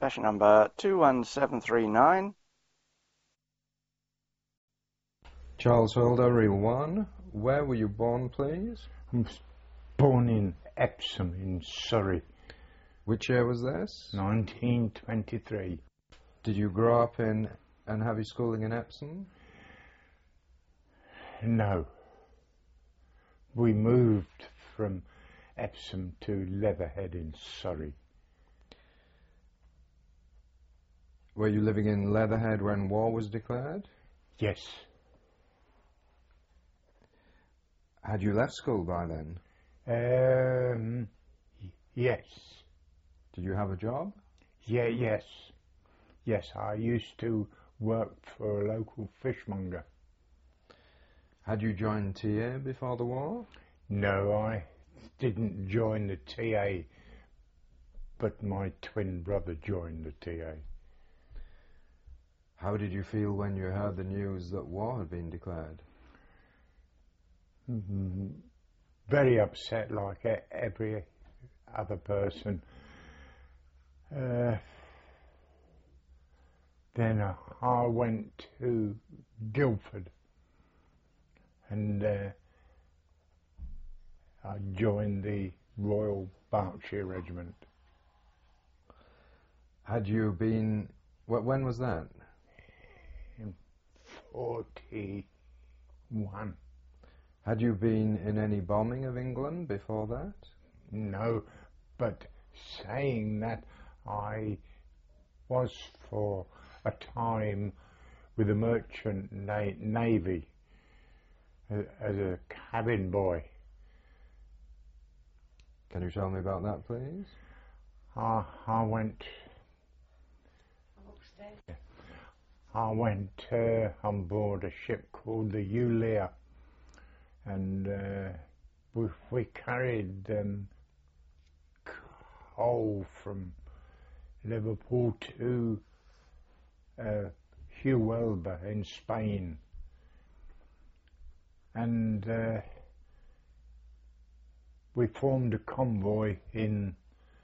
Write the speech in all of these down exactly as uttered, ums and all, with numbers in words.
Session number two one seven three nine. Charles Holder, Reel one. Where were you born, please? I was born in Epsom in Surrey. Which year was this? nineteen twenty-three. Did you grow up in and have your schooling in Epsom? No. We moved from Epsom to Leatherhead in Surrey. Were you living in Leatherhead when war was declared? Yes. Had you left school by then? Um, y- yes. Did you have a job? Yeah, yes. Yes, I used to work for a local fishmonger. Had you joined T A before the war? No, I didn't join the T A, but my twin brother joined the T A. How did you feel when you heard the news that war had been declared? Mm-hmm. Very upset, like e- every other person. Uh, then uh, I went to Guildford and uh, I joined the Royal Berkshire Regiment. Had you been... Wh- when was that? In forty-one. Had you been in any bombing of England before that? No, but saying that, I was for a time with the merchant na- navy as, as a cabin boy. Can you tell me about that, please? I, I went. I went uh, on board a ship called the Eulia, and uh, we, we carried um, coal from Liverpool to uh, Huelva in Spain, and uh, we formed a convoy in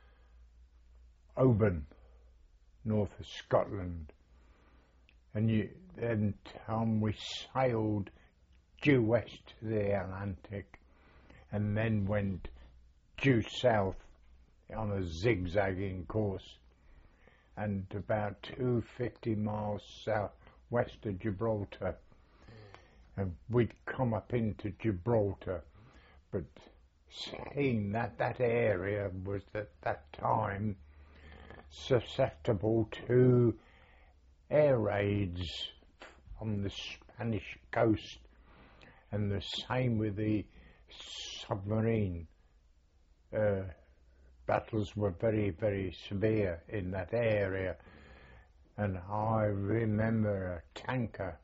Oban, north of Scotland. And you, then um, we sailed due west to the Atlantic and then went due south on a zigzagging course, and about two hundred fifty miles south west of Gibraltar. And we'd come up into Gibraltar, but seeing that that area was at that time susceptible to air raids on the Spanish coast, and the same with the submarine. Uh, battles were very, very severe in that area, and I remember a tanker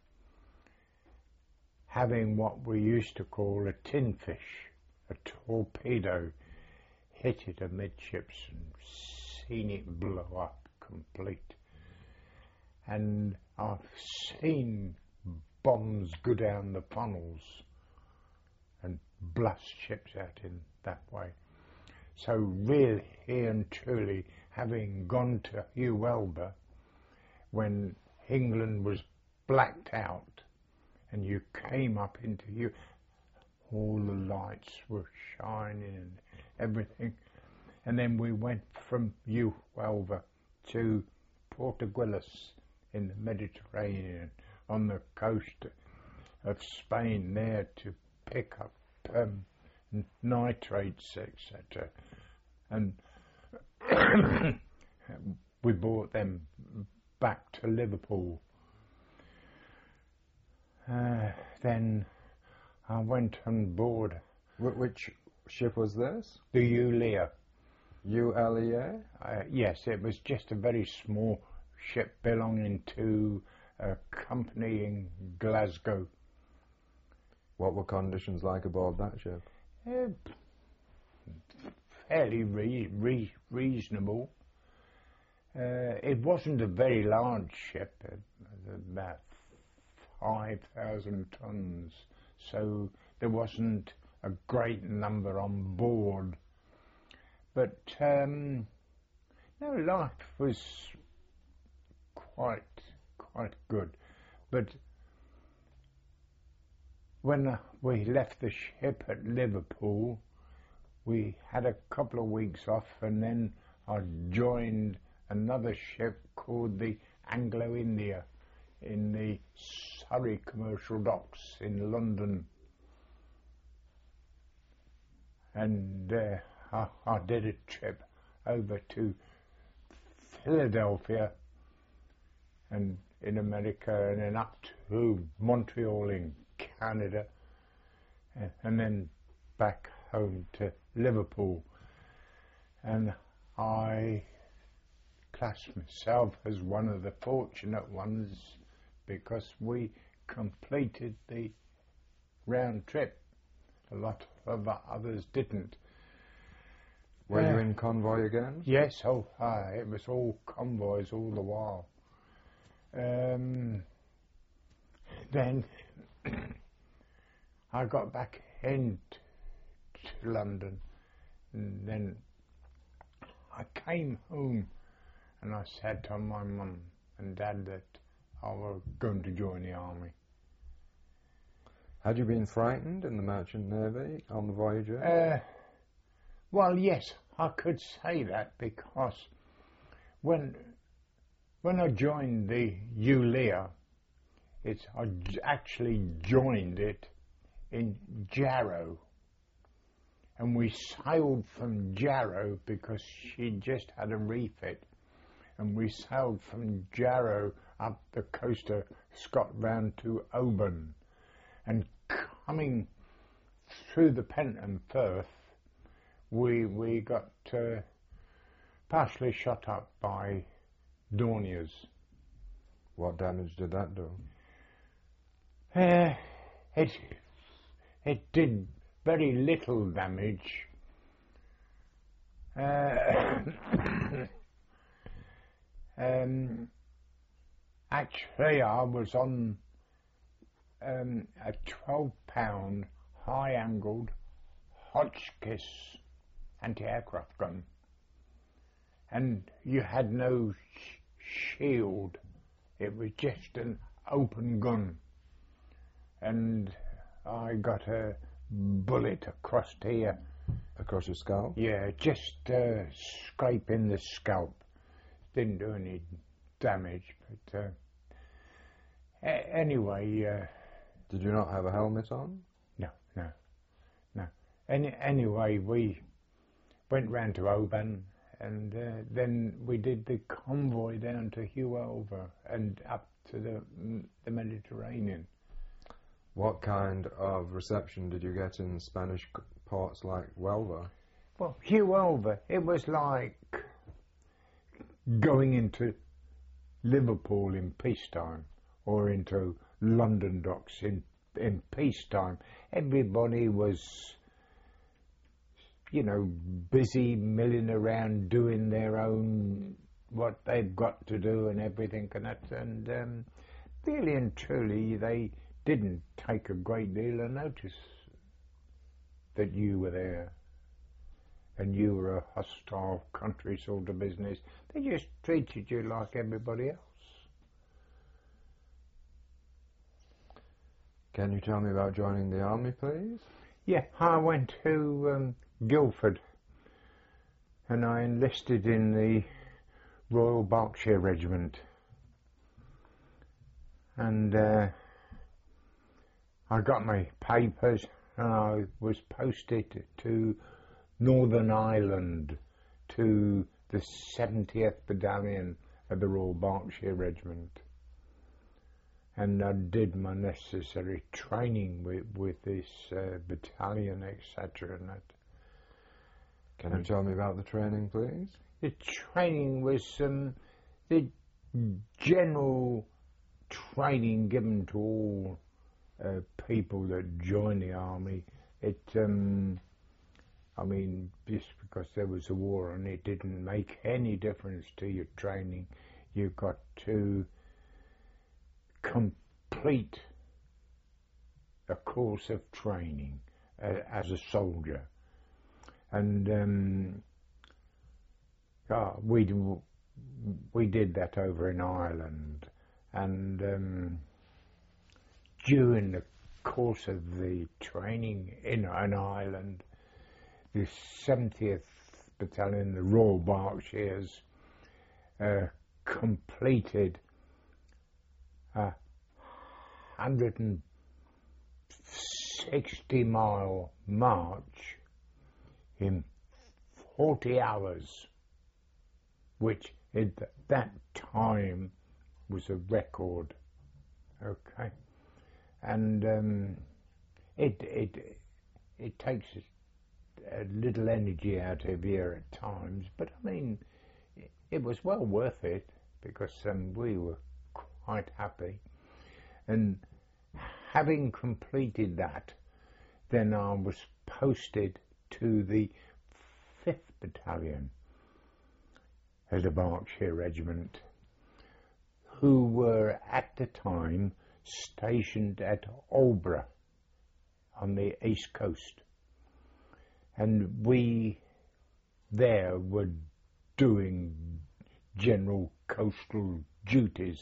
having what we used to call a tin fish, a torpedo, hit it amidships and seen it blow up complete. And I've seen bombs go down the funnels and blast ships out in that way. So really and truly, having gone to Huelva when England was blacked out and you came up into you, all the lights were shining and everything. And then we went from Huelva to Portuguelos in the Mediterranean on the coast of Spain there to pick up um, nitrates, et cetera. And we brought them back to Liverpool. Uh, then I went on board. Wh- which ship was this? The Eulia. U L E A? Uh, yes, it was just a very small ship belonging to a company in Glasgow. What were conditions like aboard that ship? Uh, fairly re- re- reasonable. Uh, it wasn't a very large ship, uh, about five thousand tons, so there wasn't a great number on board. But um, no, life was quite, quite good. But when uh, we left the ship at Liverpool, we had a couple of weeks off, and then I joined another ship called the Anglo-India in the Surrey Commercial Docks in London. And uh, I, I did a trip over to Philadelphia and in America, and then up to Montreal in Canada, and, and then back home to Liverpool. And I class myself as one of the fortunate ones because we completed the round trip. A lot of others didn't. Were uh, you in convoy again? Yes, oh, ah, it was all convoys all the while. Um, then I got back into London, and then I came home and I said to my mum and dad that I was going to join the army. Had you been frightened in the Merchant Navy on the voyages? Uh, well, yes, I could say that because when when I joined the ULEA, it's I j- actually joined it in Jarrow, and we sailed from Jarrow because she just had a refit, and we sailed from Jarrow up the coast of Scotland to Oban, and coming through the Penton Firth, we we got uh, partially shot up by Dorniers. What damage did that do? Uh, it it did very little damage. Uh, um, actually, I was on um, a twelve pound high-angled Hotchkiss anti-aircraft gun, and you had no sh- shield. It was just an open gun, and I got a bullet across here. Across your scalp? Yeah, just uh, scraping the scalp. Didn't do any damage, but uh, a- anyway. Uh, Did you not have a helmet on? no, no, no. Any, anyway, we went round to Oban, and uh, then we did the convoy down to Huelva and up to the the Mediterranean. What kind of reception did you get in Spanish c- ports like Huelva? Well, Huelva, it was like going into Liverpool in peacetime or into London docks in, in peacetime. Everybody was, you know, busy milling around doing their own, what they've got to do and everything and that. And um, really and truly, they didn't take a great deal of notice that you were there and you were a hostile country sort of business. They just treated you like everybody else. Can you tell me about joining the army, please? Yeah, I went to um, Guildford and I enlisted in the Royal Berkshire Regiment. And uh, I got my papers and I was posted to Northern Ireland to the seventieth Battalion of the Royal Berkshire Regiment. And I did my necessary training with, with this uh, battalion, et cetera. And that. Can you tell me about the training, please? The training was um, the general training given to all uh, people that join the army. It, um, I mean, just because there was a war and it didn't make any difference to your training. You got to complete a course of training uh, as a soldier. And um, uh, we, we did that over in Ireland. And um, during the course of the training in an island, the seventieth Battalion, the Royal Berkshires, uh, completed a one hundred sixty mile march in forty hours, which at that time was a record. Okay, and um, it it it takes a little energy out of you at times, but I mean, it, it was well worth it because um, we were quite happy. And having completed that, then I was posted to the fifth Battalion as a Berkshire Regiment, who were at the time stationed at Aldeburgh on the east coast. And we there were doing general coastal duties.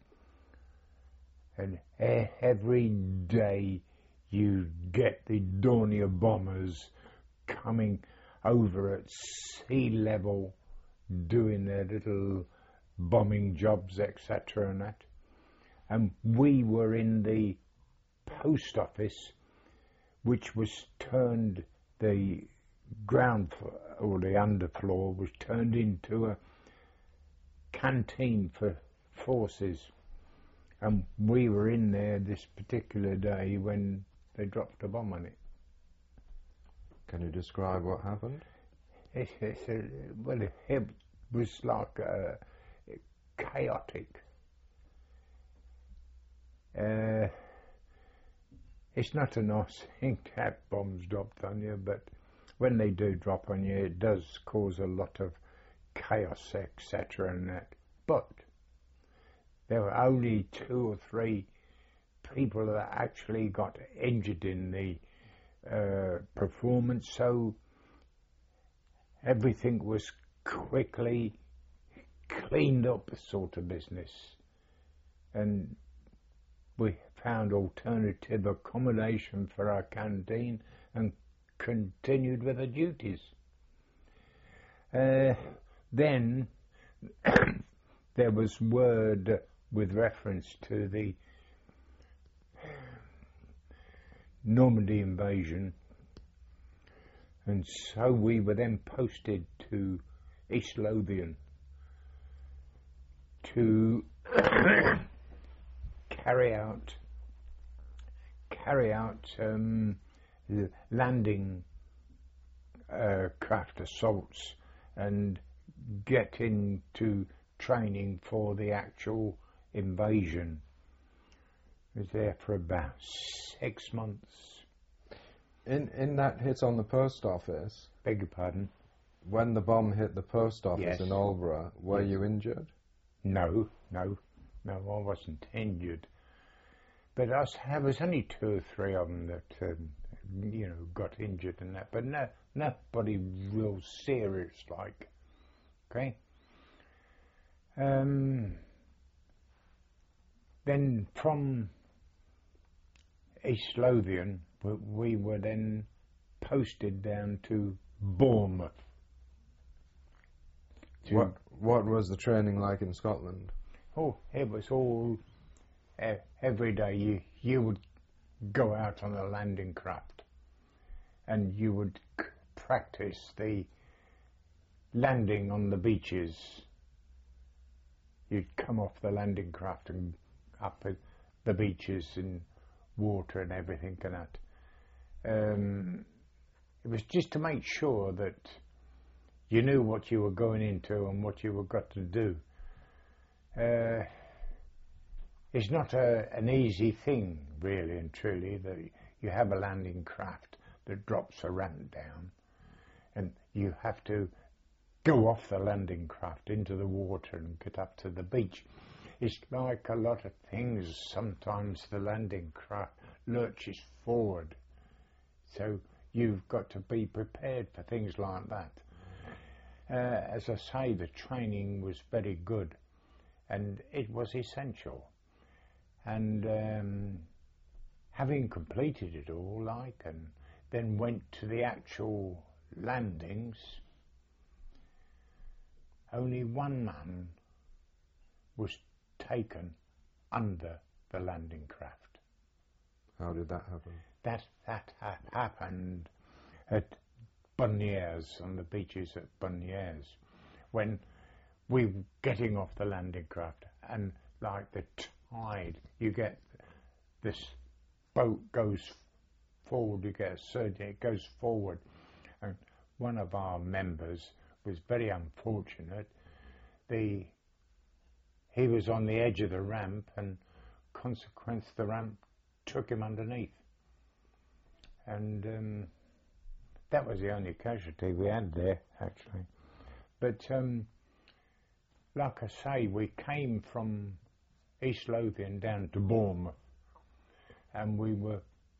And e- every day you get the Dornier bombers coming over at sea level, doing their little bombing jobs, et cetera and that. And we were in the post office, which was turned, the ground floor, or the underfloor was turned into a canteen for forces. And we were in there this particular day when they dropped a bomb on it. Can you describe what happened? It's, it's a, well, it, it was like uh, chaotic. Uh, it's not a nice thing to have bombs dropped on you, but when they do drop on you, it does cause a lot of chaos, et cetera and that. But there were only two or three people that actually got injured in the uh, performance, so everything was quickly cleaned up, sort of business. And we found alternative accommodation for our canteen and continued with the duties. Uh, then there was word with reference to the Normandy invasion, and so we were then posted to East Lothian to carry out carry out um, landing uh, craft assaults and get into training for the actual invasion. I was there for about six months. In in that hit on the post office, Beg your pardon? when the bomb hit the post office Yes. in Aldeburgh, were Yes. you injured? No, no, no, I wasn't injured. But I was, there was only two or three of them that, um, you know, got injured and that, but no, nobody real serious like, okay? Um, then from East Lothian, we, we were then posted down to Bournemouth. To What what was the training like in Scotland? Oh, it was all, uh, every day you, you would go out on a landing craft and you would c- practice the landing on the beaches. You'd come off the landing craft and up at the beaches and water and everything and that. Um, it was just to make sure that you knew what you were going into and what you were got to do. Uh, it's not a, an easy thing, really and truly, that you have a landing craft that drops a ramp down and you have to go off the landing craft into the water and get up to the beach. It's like a lot of things. Sometimes the landing craft lurches forward, so you've got to be prepared for things like that. Uh, as I say, the training was very good and it was essential. And um, having completed it all, like, and then went to the actual landings, only one man was taken under the landing craft. How did that happen? That that ha- happened at Bonnieres, on the beaches at Bonnieres, when we were getting off the landing craft, and like the tide, you get this boat goes forward, you get a surge, it goes forward, and one of our members was very unfortunate. The he was on the edge of the ramp, and consequence the ramp took him underneath, and um, that was the only casualty we had there, actually. But um, like I say, we came from East Lothian down to Bournemouth, and we were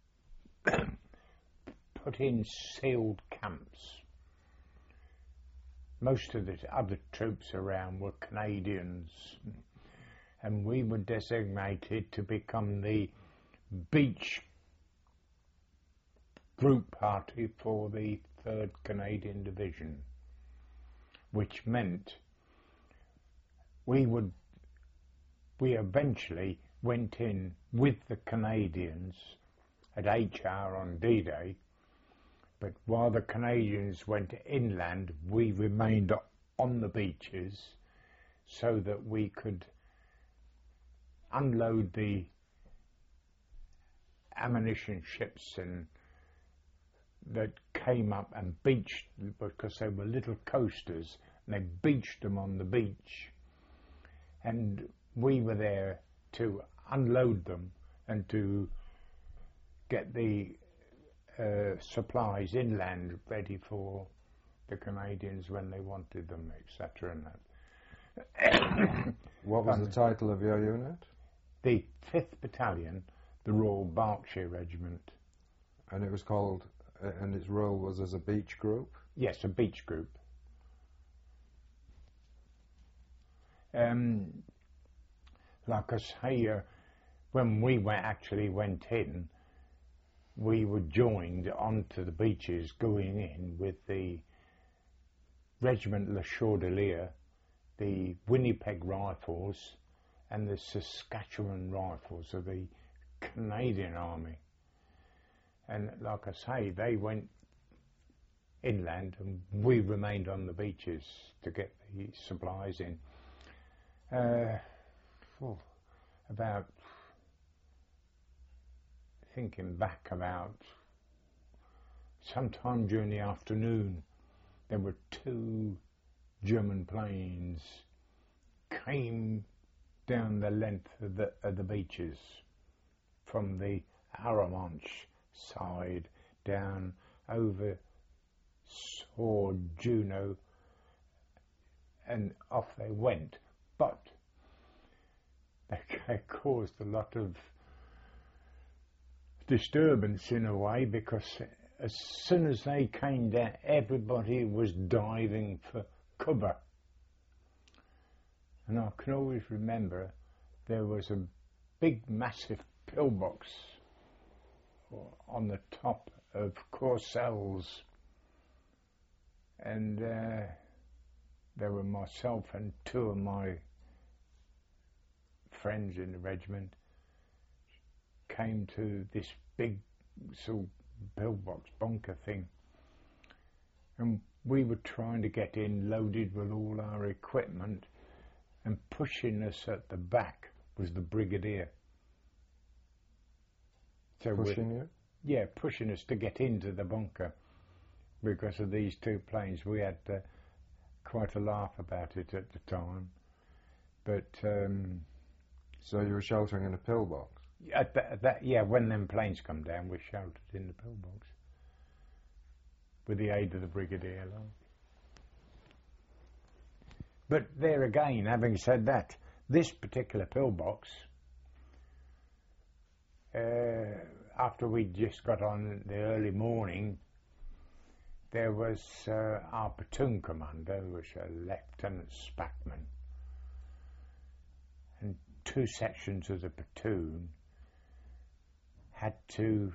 put in sealed camps. Most of the other troops around were Canadians, and we were designated to become the beach group party for the third Canadian Division, which meant we would we eventually went in with the Canadians at H R on D-Day, but while the Canadians went inland, we remained on the beaches so that we could unload the ammunition ships and that came up and beached, because they were little coasters, and they beached them on the beach, and we were there to unload them and to get the uh, supplies inland ready for the Canadians when they wanted them, et cetera. And that. What was um, the title of your unit? The fifth Battalion, the Royal Berkshire Regiment. And it was called, uh, and its role was as a beach group? Yes, a beach group. Um, like I say, uh, when we went, actually went in, we were joined onto the beaches going in with the Regiment Le Cordelier, the Winnipeg Rifles, and the Saskatchewan Rifles of the Canadian Army. And like I say, they went inland and we remained on the beaches to get the supplies in. Uh, oh, about, thinking back about, sometime during the afternoon, there were two German planes came down the length of the, of the beaches from the Arromanches side down over Sword, Juno, and off they went. But they caused a lot of disturbance in a way, because as soon as they came down, everybody was diving for cover. And I can always remember there was a big, massive pillbox on the top of Courcelles, and uh, there were myself and two of my friends in the regiment came to this big sort of pillbox bunker thing, and we were trying to get in loaded with all our equipment, and pushing us at the back was the brigadier. So pushing you? Yeah, pushing us to get into the bunker because of these two planes. We had uh, quite a laugh about it at the time. But um, so you were sheltering in a pillbox? At that, at that, yeah, when them planes come down, we sheltered in the pillbox with the aid of the brigadier. But there again, having said that, this particular pillbox, uh, after we just got on the early morning, there was uh, our platoon commander, who was a Lieutenant Spackman, and two sections of the platoon had to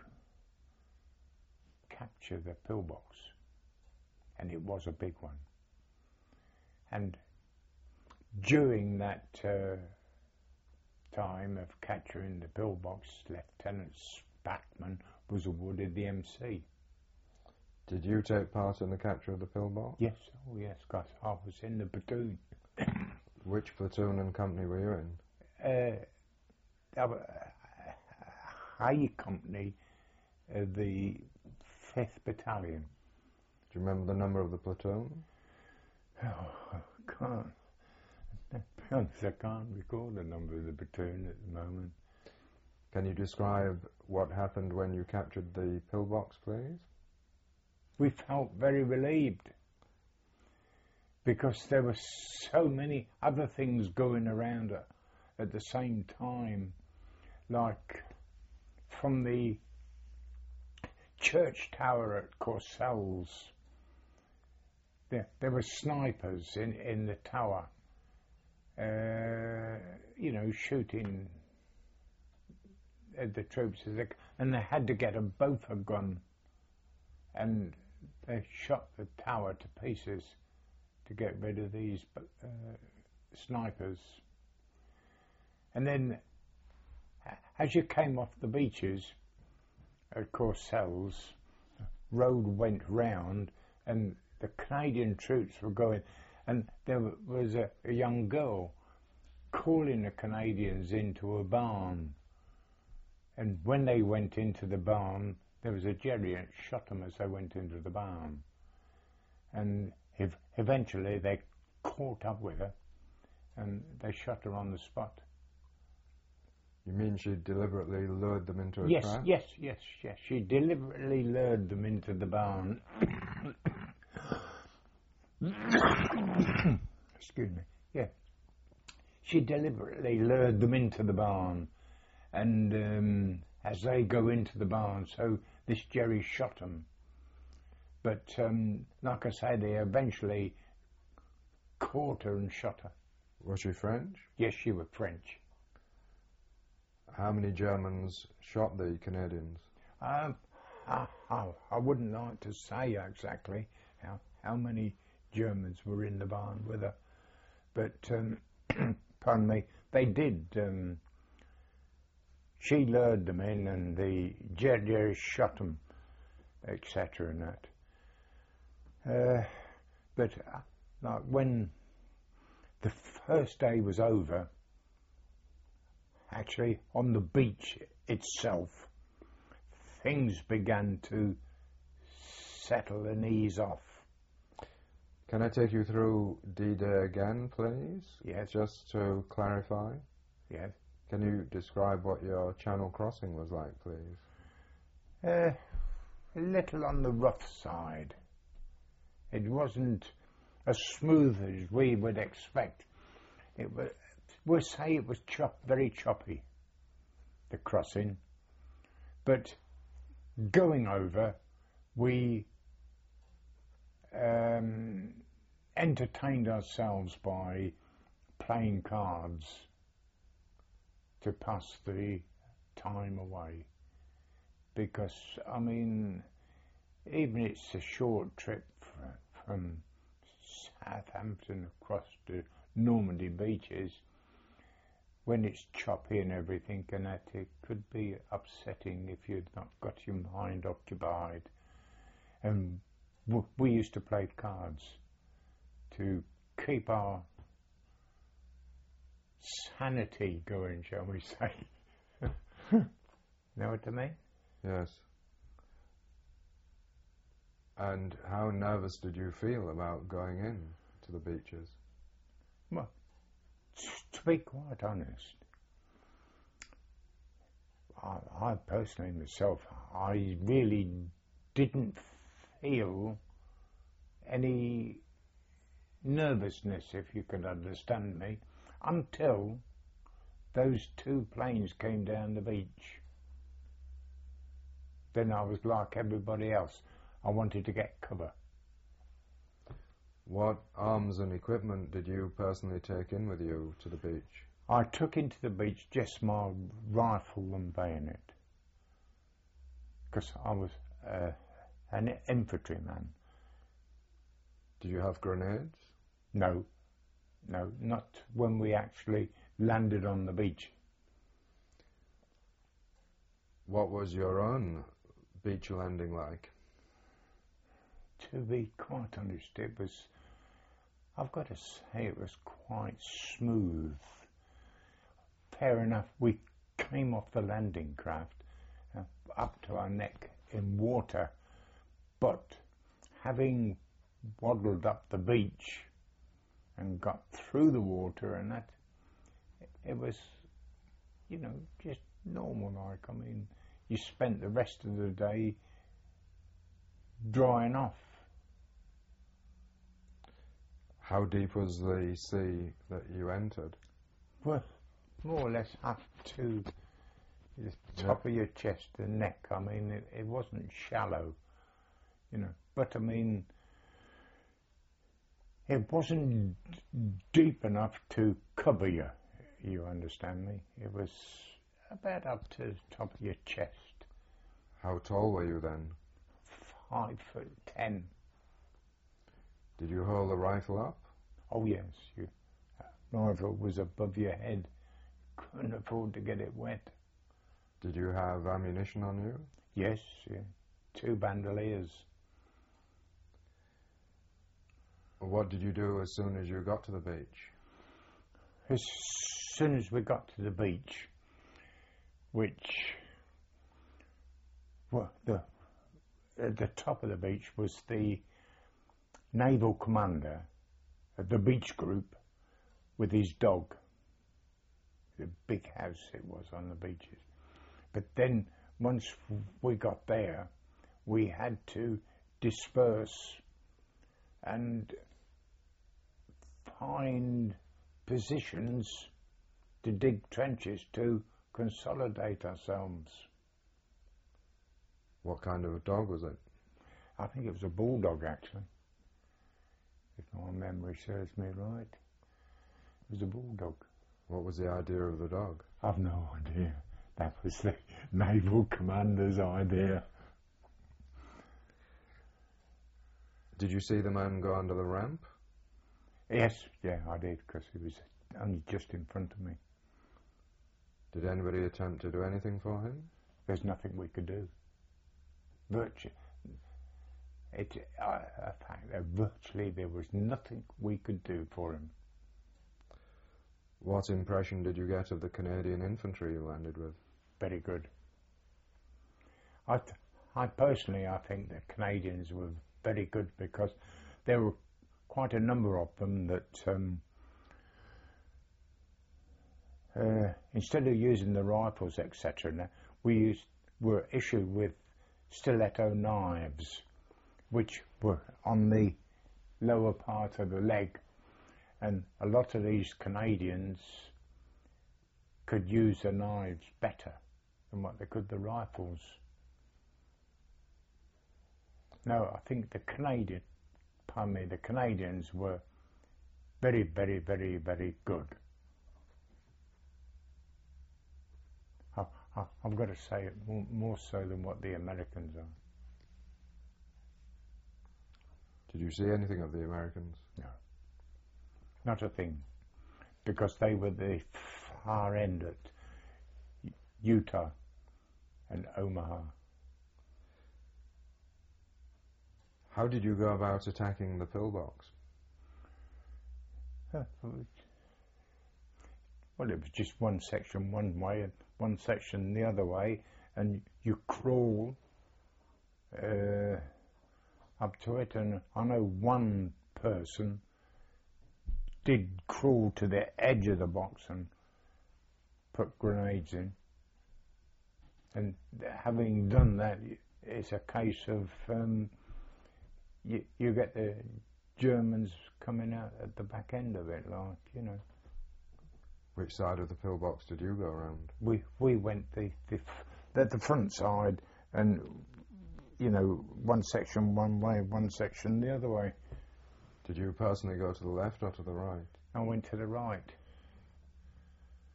capture the pillbox, and it was a big one. And during that uh, time of capturing the pillbox, Lieutenant Spackman was awarded the M C. Did you take part in the capture of the pillbox? Yes, oh yes, because I was in the platoon. Which platoon and company were you in? Uh, that was, uh, Hay Company, uh, the fifth Battalion. Do you remember the number of the platoon? Oh, I can't. To be honest, I can't recall the number of the platoon at the moment. Can you describe what happened when you captured the pillbox, please? We felt very relieved because there were so many other things going around at, at the same time, like from the church tower at Courcelles. There, there were snipers in, in the tower, uh, you know, shooting at the troops, as they, and they had to get a both a gun, and they shot the tower to pieces to get rid of these uh, snipers. And then, as you came off the beaches at Courcelles, road went round, and the Canadian troops were going, and there was a, a young girl calling the Canadians into a barn. And when they went into the barn, there was a Jerry and shot them as they went into the barn. And ev eventually they caught up with her, and they shot her on the spot. You mean she deliberately lured them into a yes, trap? Yes, yes, yes. She deliberately lured them into the barn. Excuse me. Yeah. She deliberately lured them into the barn, and um, as they go into the barn, so this Jerry shot them. But um, like I say, they eventually caught her and shot her. Was she French? Yes, she was French. How many Germans shot the Canadians? Um, I, I, I wouldn't like to say exactly how, how many Germans were in the barn with her, but um, pardon me, they did. Um, she lured them in, and the Jerry shot them, et cetera, and that. Uh, but uh, like when the first day was over, actually on the beach itself, things began to settle and ease off. Can I take you through D-Day again, please? Yes. Just to clarify. Yes. Can you describe what your channel crossing was like, please? Uh, a little on the rough side. It wasn't as smooth as we would expect. It was, we'll say it was chop, very choppy, the crossing. But going over, we um, entertained ourselves by playing cards to pass the time away. Because, I mean, even it's a short trip fr from Southampton across to Normandy beaches, when it's choppy and everything, and that it could be upsetting if you'd not got your mind occupied. And w we used to play cards to keep our sanity going, shall we say. Know what I mean? Yes. And how nervous did you feel about going in to the beaches? Well, to be quite honest, I, I personally myself, I really didn't feel any nervousness, if you can understand me, until those two planes came down the beach. Then I was like everybody else. I wanted to get cover. What arms and equipment did you personally take in with you to the beach? I took into the beach just my rifle and bayonet, because I was uh, an infantryman. Did you have grenades? No, no, not when we actually landed on the beach. What was your own beach landing like? To be quite honest, it was, I've got to say, it was quite smooth. Fair enough, we came off the landing craft uh, up to our neck in water, but having waddled up the beach and got through the water and that, it was, you know, just normal like. I mean, you spent the rest of the day drying off. How deep was the sea that you entered? Well, more or less up to the top of your chest and neck. I mean, it, it wasn't shallow, you know, but I mean, it wasn't deep enough to cover you, you understand me? It was about up to the top of your chest. How tall were you then? Five foot ten. Did you hold the rifle up? Oh yes, you, uh, rifle was above your head. Couldn't afford to get it wet. Did you have ammunition on you? Yes, yeah. Two bandoliers. What did you do as soon as you got to the beach? As soon as we got to the beach, which, well, the, at the top of the beach was the naval commander of the beach group with his dog. The big house it was on the beaches. But then once we got there, we had to disperse and find positions to dig trenches to consolidate ourselves. What kind of a dog was it? I think it was a bulldog, actually, if my memory serves me right. It was a bulldog. What was the idea of the dog? I've no idea. That was the naval commander's idea. Did you see the man go under the ramp? Yes, yeah, I did, because he was only just in front of me. Did anybody attempt to do anything for him? There's nothing we could do. Virtually, it, uh, in fact, uh, virtually there was nothing we could do for him. What impression did you get of the Canadian infantry you landed with? Very good. I, th I personally, I think the Canadians were very good, because there were quite a number of them that um, uh, instead of using the rifles, et cetera, we used, were issued with stiletto knives, which were on the lower part of the leg, and a lot of these Canadians could use the knives better than what they could the rifles. No, I think the Canadian, pardon me, the Canadians were very, very, very, very good. I, I, I've got to say it more, more so than what the Americans are. Did you see anything of the Americans? No, not a thing, because they were the far end at Utah and Omaha. How did you go about attacking the pillbox? Uh, well, it was just one section one way and one section the other way, and you crawl uh, up to it. And I know one person did crawl to the edge of the box and put grenades in. And having done that, it's a case of um, you, you get the Germans coming out at the back end of it, like, you know. Which side of the pillbox did you go around? We we went the the, the the front side, and you know, one section one way, one section the other way. Did you personally go to the left or to the right? I went to the right.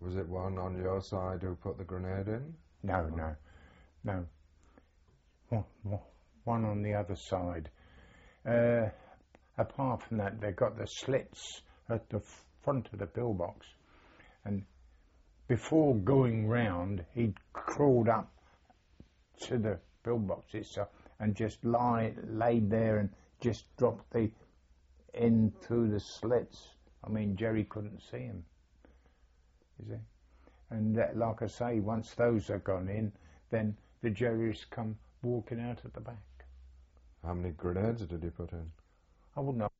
Was it one on your side who put the grenade in? No, no, no. One, one- one on the other side. Uh, apart from that, they got the slits at the front of the pillbox, and before going round, he'd crawled up to the pillbox itself and just lie, laid there and just dropped the end through the slits. I mean, Jerry couldn't see him, you see. And that, like I say, once those are gone in, then the Jerrys come walking out at the back. How many grenades did he put in? I wouldn't